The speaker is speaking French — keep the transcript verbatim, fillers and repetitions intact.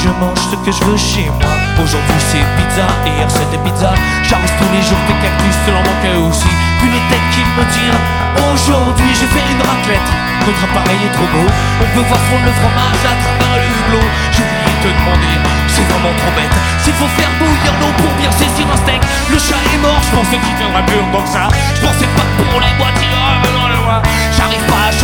je mange ce que je veux chez moi. Aujourd'hui c'est pizza, hier c'était pizza. J'arrive tous les jours des cactus, te l'en manquait aussi. Une tête qui me tire, aujourd'hui je fais une raclette. Notre appareil est trop beau, on peut voir fondre le fromage à travers le hublot. J'ai oublié de te demander, c'est vraiment trop bête. S'il faut faire bouillir l'eau pour bien saisir un steak. Le chat est mort, je pensais qu'il viendrait plus longtemps que ça. Je pensais pas pour les boîtiers, oh, mais non, le moi. J'arrive pas à